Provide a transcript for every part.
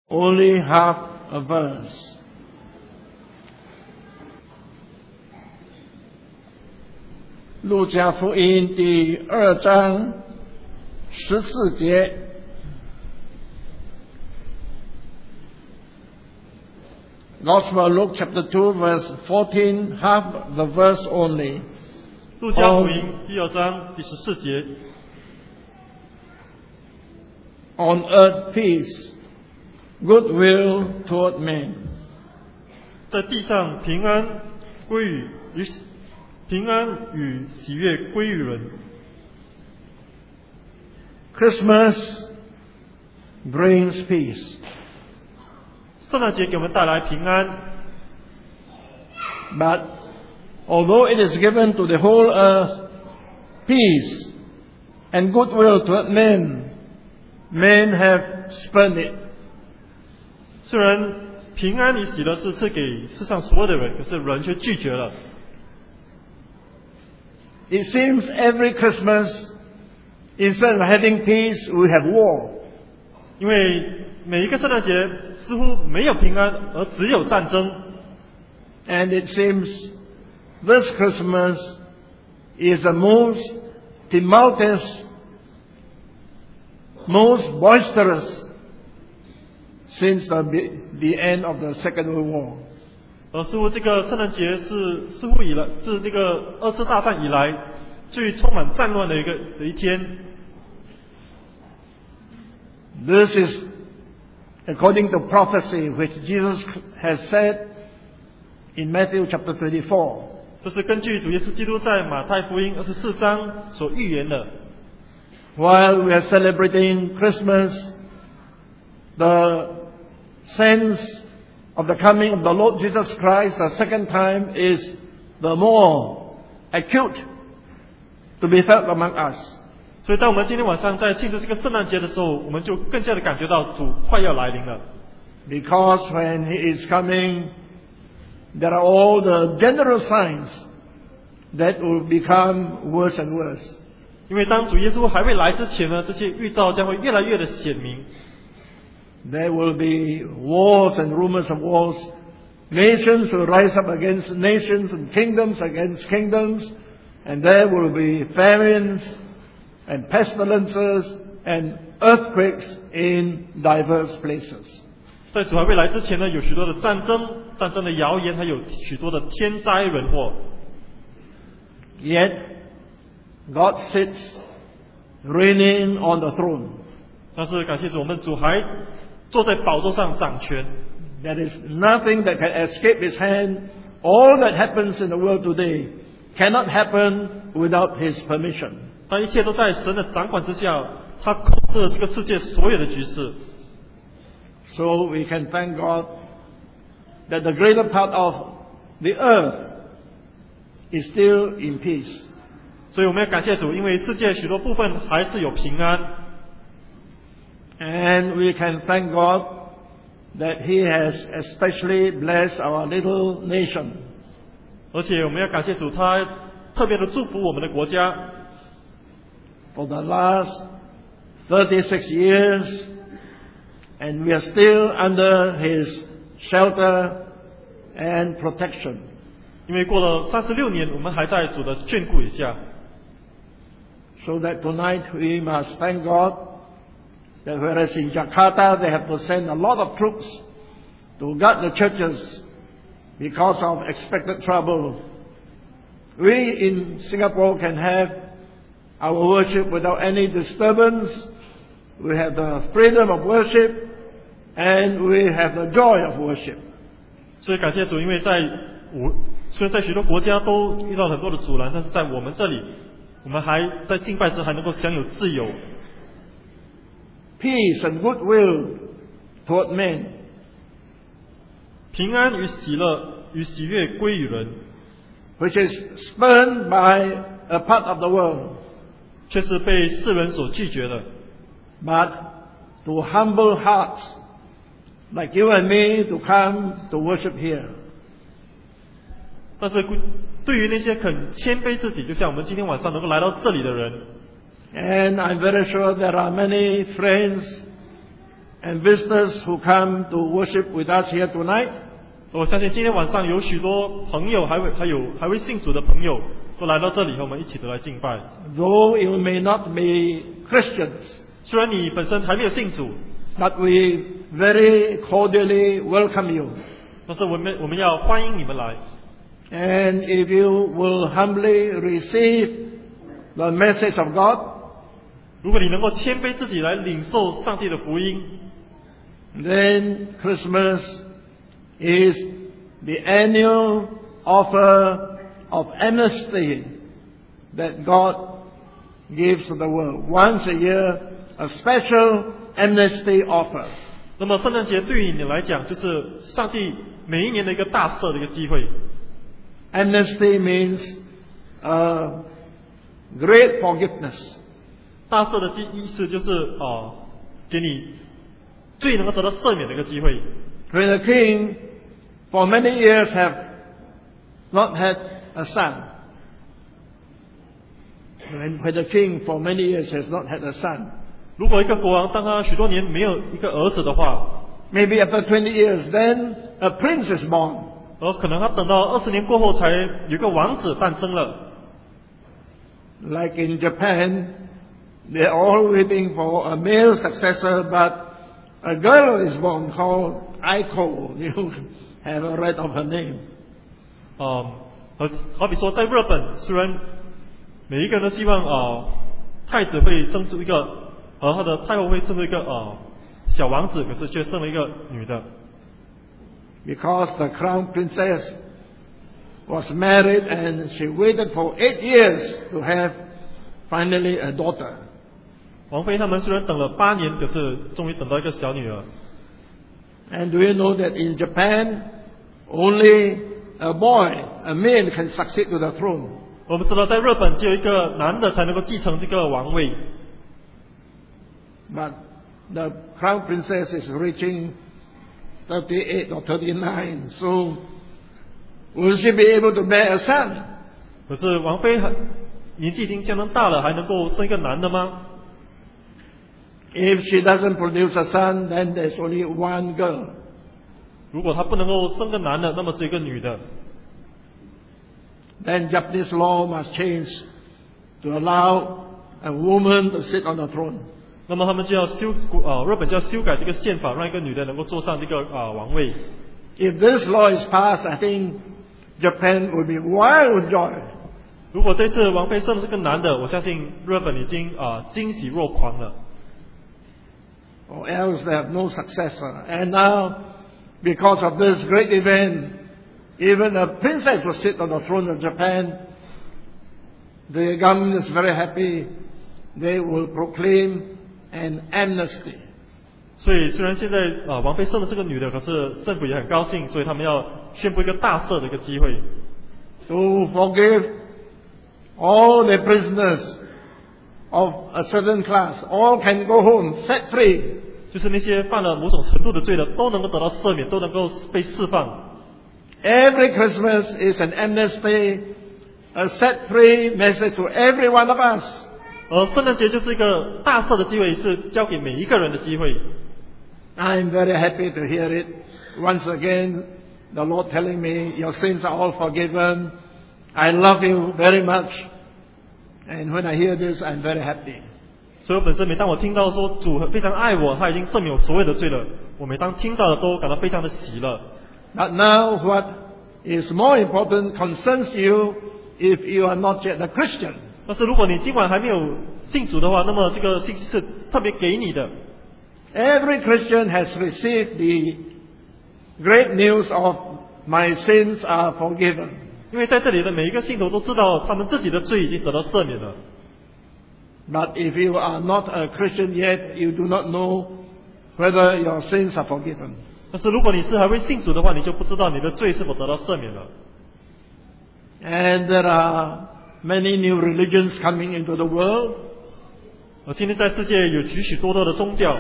only half a verse. 路加福音第2章14节。Gospel of Luke chapter 2 verse 14, half the verse only. 路加福音第2章第14节。 On earth peace, goodwill toward men. 在地上平安与喜悦归于人。 Christmas brings peace. 圣诞节给我们带来平安。 But although it is given to the whole earth peace and goodwill toward men, men have spurned it. 虽然平安与喜乐是赐给世上所有的人，可是人却拒绝了。 It seems every Christmas, instead of having peace, we have war. 因为每一个圣诞节似乎没有平安，而只有战争。 And it seems this Christmas is the most tumultuous, most boisterous since the end of the Second World War. 似乎这个圣诞节是自这个2次大战以来最充满战乱的一天。 This is according to prophecy which Jesus has said in Matthew chapter 24. 这是根据主耶稣基督在马太福音24章所预言的。 While we are celebrating Christmas, the sense of the coming of the Lord Jesus Christ the second time is the more acute to be felt among us. 所以当我们今天晚上在庆祝这个圣诞节的时候，我们就更加的感觉到主快要来临了。 Because when He is coming, there are all the general signs that will become worse and worse. 因为当主耶稣还未来之前呢，这些预兆将会越来越的显明。 There will be wars and rumors of wars. Nations will rise up against nations and kingdoms against kingdoms. And there will be famines and pestilences and earthquakes in diverse places. 在主还未来之前呢，有许多的战争的谣言，还有许多的天灾人祸。 Yet, God sits reigning on the throne. 但是感谢主，我们主还坐在宝座上掌权。 There is nothing that can escape His hand. All that happens in the world today cannot happen without His permission. 但一切都在神的掌管之下，他控制了这个世界所有的局势。 So we can thank God that the greater part of the earth is still in peace. 所以我们要感谢主，因为世界许多部分还是有平安。 And we can thank God that He has especially blessed our little nation. 而且我们要感谢主，他特别的祝福我们的国家。 For the last 36 years, and we are still under His shelter and protection. 因为过了36年，我们还在主的眷顾以下。 So that tonight we must thank God that whereas in Jakarta they have to send a lot of troops to guard the churches because of expected trouble, we in Singapore can have our worship without any disturbance. We have the freedom of worship and we have the joy of worship. 所以感谢主，因为虽然在许多国家都遇到很多的阻拦，但是在我们这里，我们还在敬拜时还能够享有自由。 Peace and goodwill toward men. 平安与喜乐与喜悦归于人。 Which is spurned by a part of the world. 却是被世人所拒绝的。 But to humble hearts, like you and me, to come to worship here. 但是对于那些肯谦卑自己，就像我们今天晚上能够来到这里的人。 And I'm very sure there are many friends and visitors who come to worship with us here tonight. 我相信今天晚上有许多朋友，还会信主的朋友，都来到这里和我们一起都来敬拜。 Though you may not be Christians, 虽然你本身还没有信主， but we very cordially welcome you. 但是我们要欢迎你们来。 And if you will humbly receive the message of God, 如果你能够谦卑自己来领受上帝的福音， then Christmas is the annual offer of amnesty that God gives to the world. Once a year, a special amnesty offer. 那么圣诞节对于你来讲，就是上帝每一年的一个大赦的一个机会。 Amnesty means great forgiveness. 大赦的意思就是给你最能够得到赦免的一个机会。 When the king for many years have not had a son, when the king for many years has not had a son, 如果一个国王当他许多年没有一个儿子的话， maybe after 20 years, then a prince is born. 而可能他等到20年过后才有一个王子诞生了。 Like in Japan, they're all waiting for a male successor, but a girl is born called Aiko. You have read of her name. 好比说在日本，虽然每一个人都希望太子会生出一个，他的太后会生出一个小王子，可是却生了一个女的。 Because the crown princess was married and she waited for 8 years to have finally a daughter. 王妃他们虽然等了8年，可是终于等到一个小女儿。 And do you know that in Japan, only a boy, a male, can succeed to the throne? 我们知道在日本只有一个男的才能够继承这个王位。 But the crown princess is reaching 38 or 39, so will she be able to bear a son? 可是王妃年纪已经相当大了，还能够生一个男的吗？ If she doesn't produce a son, then there's only one girl. 如果她不能够生个男的，那么只有一个女的。 Then Japanese law must change to allow a woman to sit on the throne. 那么他们就要日本就要修改这个宪法，让一个女的能够坐上这个王位。 If this law is passed, I think Japan will be wild with joy. 如果这次王妃生的是个男的，我相信日本已经惊喜若狂了。 Or else they have no successor. And now, because of this great event, even a princess will sit on the throne of Japan. The government is very happy. They will proclaim an amnesty. 所以虽然现在王妃生的是个女的，可是政府也很高兴，所以他们要宣布一个大赦的一个机会。 To forgive all the prisoners of a certain class, all can go home set free. 就是那些犯了某种程度的罪的，都能够得到赦免，都能够被释放。 Every Christmas is an amnesty, a set free message to every one of us. 而圣诞节就是一个大赦的机会，是交给每一个人的机会。 I'm very happy to hear it. Once again, the Lord telling me, your sins are all forgiven. I love you very much. And when I hear this, I'm very happy. 所以我本身每当我听到说主非常爱我，他已经赦免我所有的罪了，我每当听到的都感到非常的喜乐。 But now what is more important concerns you if you are not yet a Christian. 但是如果你今晚还没有信主的话，那么这个信息是特别给你的。 Every Christian has received the great news of my sins are forgiven. 因为在这里的每一个信徒都知道他们自己的罪已经得到赦免了。 But if you are not a Christian yet, you do not know whether your sins are forgiven. 但是如果你是还未信主的话，你就不知道你的罪是否得到赦免了。 And there are many new religions coming into the world. 今天在世界有许多的宗教。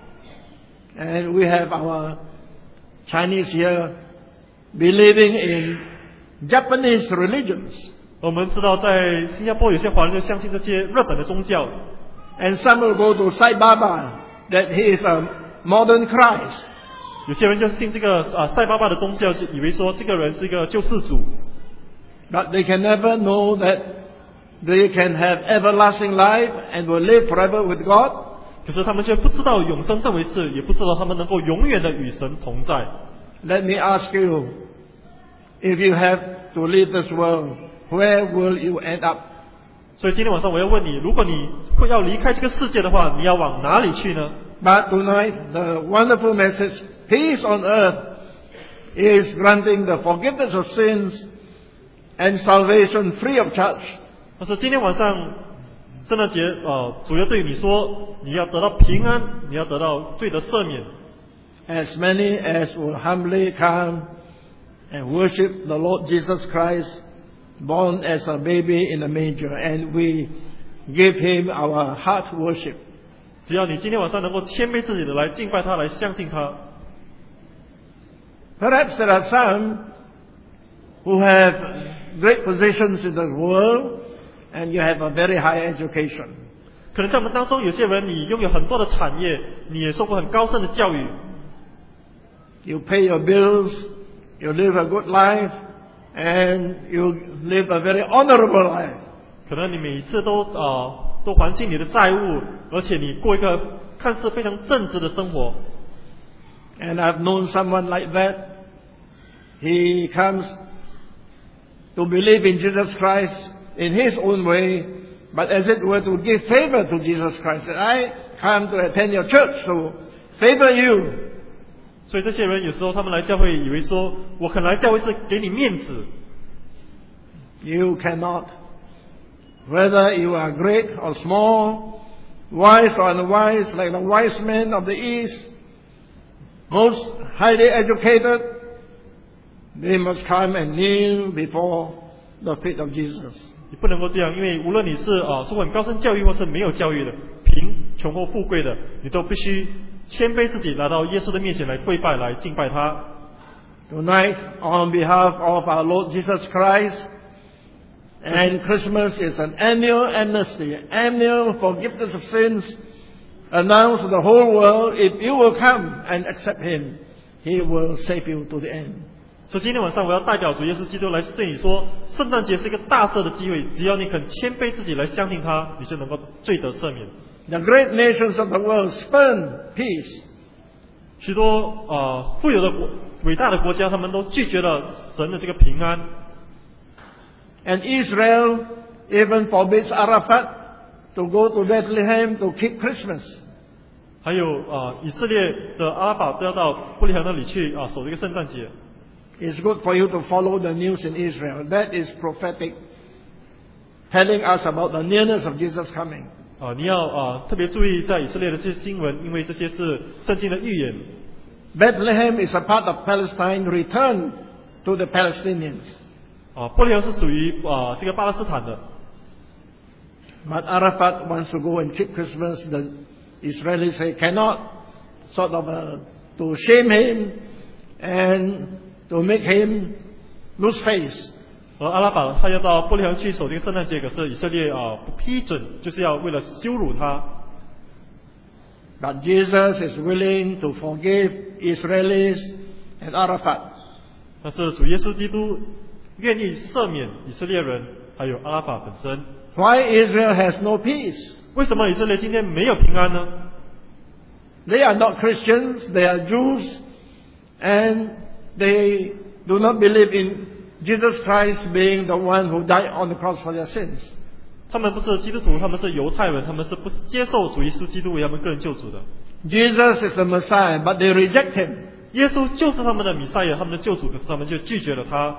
And we have our Chinese here believing in Japanese religions. 我们知道在新加坡有些华人就相信这些日本的宗教。 And some will go to Sai Baba that he is a modern Christ. 有些人就信这个赛巴巴的宗教，就以为说这个人是一个救世主， But they can never know that they can have everlasting life and will live forever with God. 可是他们却不知道永生这回事，也不知道他们能够永远的与神同在。 Let me ask you, if you have to leave this world, where will you end up? 所以今天晚上我要问你，如果你会要离开这个世界的话，你要往哪里去呢？ But tonight, the wonderful message, peace on earth, is granting the forgiveness of sins and salvation free of charge. 但是今天晚上圣诞节，主要对你说，你要得到平安，你要得到罪的赦免。 As many as will humbly come and worship the Lord Jesus Christ, born as a baby in a manger, and we give Him our heart worship. 只要你今天晚上能够谦卑自己的来敬拜他，来相信他。 Perhaps there are some who have great positions in the world, and you have a very high education. 可能在我们当中有些人，你拥有很多的产业，你也受过很高深的教育， You pay your bills, you live a good life, and you live a very honorable life. 可能你每次都还清你的债务，而且你过一个看似非常正直的生活。 And I've known someone like that. He comes to believe in Jesus Christ in his own way, but as it were to give favor to Jesus Christ. And I come to attend your church to favor you. 所以这些人有时候他们来教会，以为说我可能来教会是给你面子。 You cannot. Whether you are great or small, wise or unwise, like the wise men of the East, most highly educated, they must come and kneel before the feet of Jesus. 你不能够这样，因为无论你是受过很高深教育或是没有教育的，贫穷或富贵的，你都必须谦卑自己，来到耶稣的面前来跪拜，来敬拜他。 Tonight, on behalf of our Lord Jesus Christ, and Christmas is an annual amnesty, annual forgiveness of sins, announced to the whole world, if you will come and accept Him, He will save you to the end. 所以今天晚上我要代表主耶稣基督来对你说，圣诞节是一个大赦的机会，只要你肯谦卑自己来相信他，你就能够罪得赦免。 The great nations of the world spurn peace. 许多富有的伟大的国家，他们都拒绝了神的这个平安。 And Israel even forbids Arafat to go to Bethlehem to keep Christmas. 还有以色列的阿拉法都要到布利恒那里去守这个圣诞节。 It's good for you to follow the news in Israel. That is prophetic, telling us about the nearness of Jesus coming. 你要特别注意在以色列的这些新闻，因为这些是圣经的预言。 Bethlehem is a part of Palestine returned to the Palestinians. 布利恒是属于这个巴勒斯坦的。 But Arafat wants to go and keep Christmas. The Israelis say cannot, sort of to shame him and to make him lose face. 而阿拉法他要到布利恒去守这个圣诞节，可是以色列不批准，就是要为了羞辱他。 But Jesus is willing to forgive Israelis and Arafat. 但是主耶稣基督愿意赦免以色列人，还有阿拉法本身。 Why Israel has no peace? 为什么以色列今天没有平安呢？ They are not Christians, they are Jews, and they do not believe in Jesus Christ being the one who died on the cross for their sins. 他们不是基督徒，他们是犹太人，他们是不接受主耶稣基督为他们个人救主的。 Jesus is the Messiah, but they reject him. 耶稣就是他们的弥赛亚，他们的救主，可是他们就拒绝了他。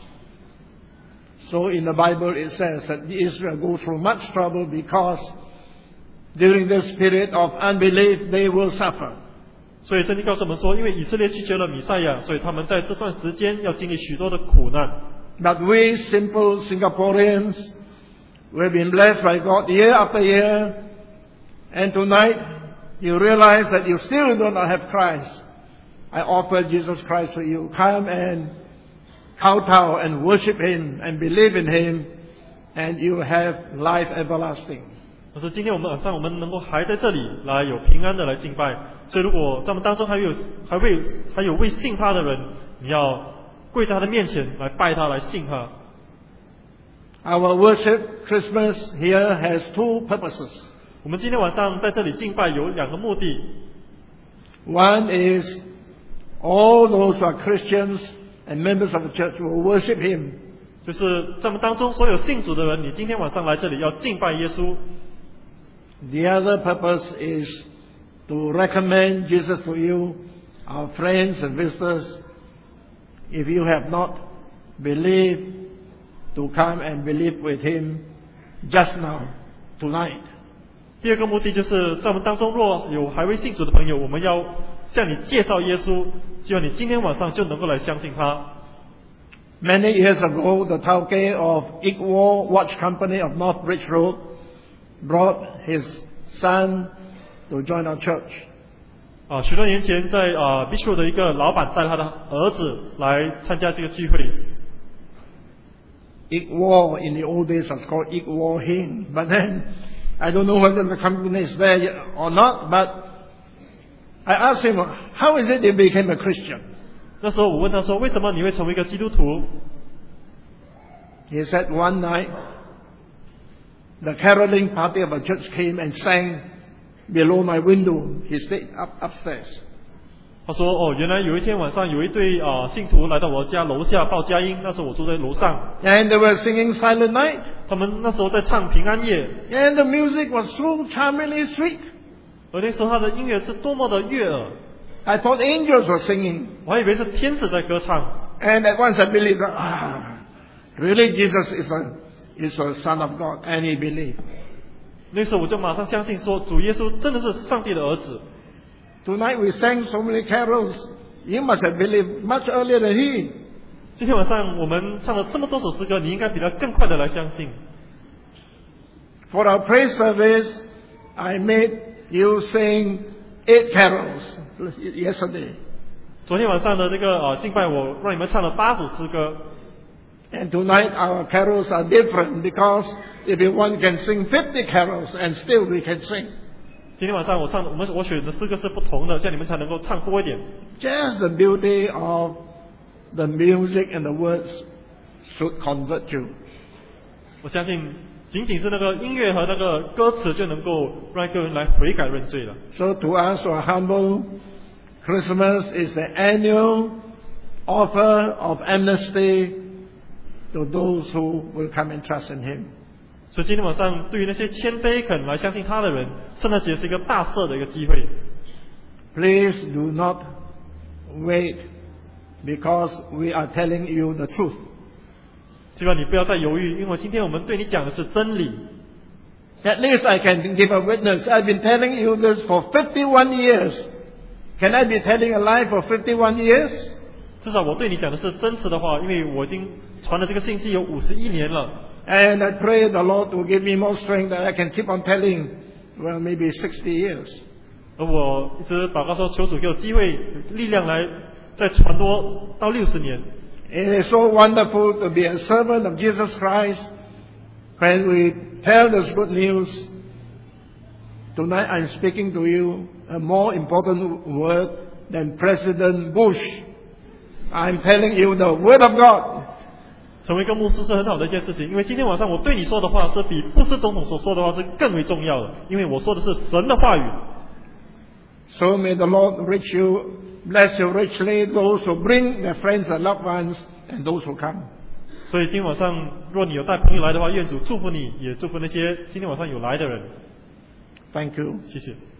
So in the Bible it says that Israel go through much trouble because during this period of unbelief they will suffer. 所以圣经告诉我们说，因为以色列拒绝了弥赛亚，所以他们在这段时间要经历许多的苦难。 But we simple Singaporeans, we've been blessed by God year after year, and tonight you realize that you still do not have Christ. I offer Jesus Christ to you. Come and kowtow and worship Him and believe in Him, and you have life everlasting. 可是今天我们晚上我们能够还在这里来有平安的来敬拜，所以如果在我们当中还有未信他的人，你要跪在他的面前来拜他，来信他。 Our worship Christmas here has two purposes. 我们今天晚上在这里敬拜有2个目的。 One is all those who are Christians and members of the church will worship Him. 就是在我们当中所有信主的人，你今天晚上来这里要敬拜耶稣。 The other purpose is to recommend Jesus to you, our friends and visitors. If you have not believed, to come and believe with Him just now, tonight. 第2个目的就是在我们当中若有还未信主的朋友，我们要向你介绍耶稣，希望你今天晚上就能够来相信他。 Many years ago, the Tauke of Igwo Watch Company of North Bridge Road brought his son to join our church. 许多年前在Bridge Road 的一个老板带他的儿子来参加这个聚会。 Igwo in the old days was called Igwo Hin, but then I don't know whether the company is there yet or not, but I asked him, how is it he became a Christian? 那时候我问他说，为什么你会成为一个基督徒？ He said one night, the caroling party of a church came and sang below my window. He stayed upstairs. 他说，原来有一天晚上有一对信徒来到我家楼下报佳音，那时候我住在楼上。 And they were singing Silent Night. 他们那时候在唱平安夜。 And the music was so charmingly sweet. 而那时候他的音乐是多么的悦耳。 I thought angels were singing. 我还以为是天使在歌唱。 And at once I believed, really Jesus is a son of God, and he believed. 那时候我就马上相信说，主耶稣真的是上帝的儿子。 Tonight we sang so many carols. You must have believed much earlier than he. 今天晚上我们唱了这么多首诗歌，你应该比他更快的来相信。 For our praise service, I made you sing 8 carols yesterday. 昨天晚上的这个敬拜，我让你们唱了8首诗歌。 And tonight our carols are different because if one can sing 50 carols and still we can sing. 今天晚上我选的诗歌是不同的，这样你们才能够唱多一点。 Just the beauty of the music and the words should convert you. 我相信仅仅是那个音乐和那个歌词就能够让一个人来悔改认罪了。 So to us who are humble, Christmas is an annual offer of amnesty to those who will come and trust in Him. 所以今天晚上对于那些谦卑肯来相信他的人，圣诞节是一个大赦的一个机会。 Please do not wait because we are telling you the truth. 希望你不要再犹豫，因为今天我们对你讲的是真理。 At least I can give a witness. I've been telling you this for 51 years. Can I be telling a lie for 51 years? 至少我对你讲的是真实的话，因为我已经传了这个信息有51年了。 And I pray the Lord will give me more strength that I can keep on telling, well, maybe 60 years. 而我一直祷告说，求主给我机会、力量来再传多到60年。 It is so wonderful to be a servant of Jesus Christ when we tell this good news. Tonight I'm speaking to you a more important word than President Bush. I'm telling you the Word of God. 成为一个牧师是很好的一件事情，因为今天晚上我对你说的话是比布什总统所说的话是更为重要的，因为我说的是神的话语。 So may the Lord bless you richly, those who bring their friends and loved ones, and those who come. 所以今天晚上，若你有带朋友来的话，愿主祝福你，也祝福那些今天晚上有来的人。 Thank you. 谢谢。